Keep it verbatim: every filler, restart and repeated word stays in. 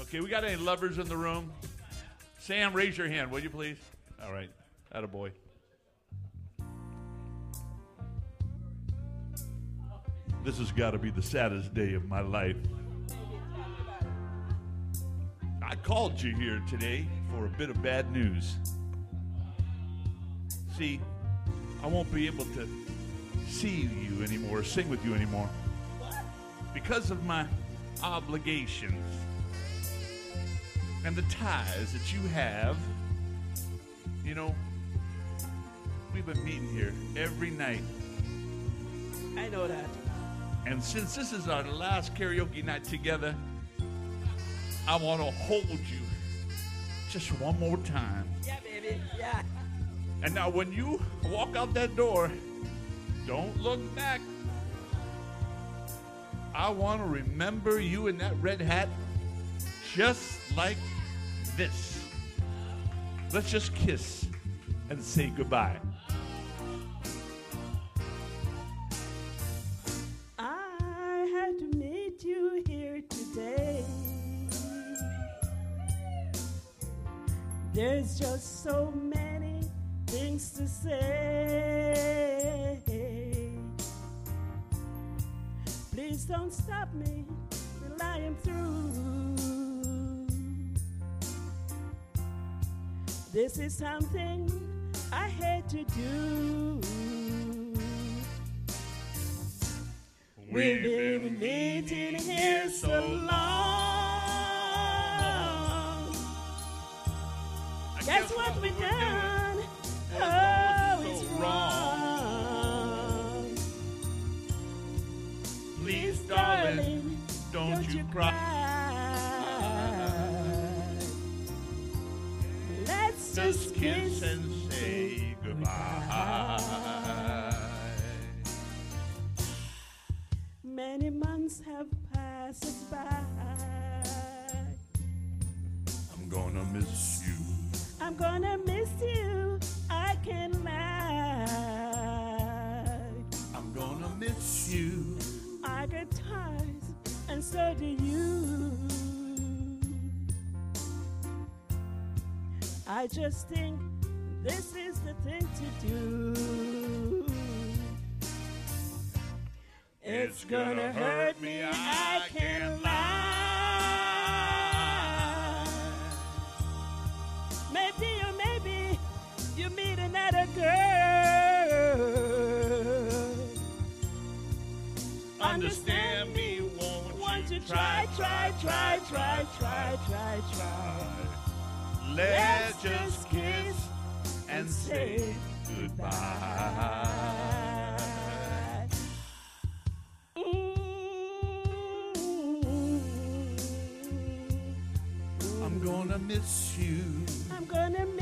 Okay, we got any lovers in the room? Sam, raise your hand, will you please? All right, attaboy. This has got to be the saddest day of my life. I called you here today for a bit of bad news. See, I won't be able to see you anymore, sing with you anymore, because of my obligations and the ties that you have. You know, we've been meeting here every night. I know that. And since this is our last karaoke night together, I want to hold you just one more time. Yeah, baby. Yeah. And now when you walk out that door, don't look back. I want to remember you in that red hat just like this. Let's just kiss and say goodbye. I had to meet you here today. There's just so many things to say. Please don't stop me till I am through. This is something I hate to do. We've been meeting here so long. Guess what we've done? Oh, it's wrong. Please, darling, don't you cry. Let's Just kiss and say goodbye. Many months have passed us by. I'm gonna miss you. I'm gonna miss you. I can't lie. I'm gonna miss you. I get tired, and so do you. I just think this is the thing to do. It's gonna hurt me, I can't lie. Maybe or maybe you meet another girl. Understand me, won't you? Want to try, try, try, try, try, try, try. Let's just kiss and say goodbye. I'm gonna miss you. I'm gonna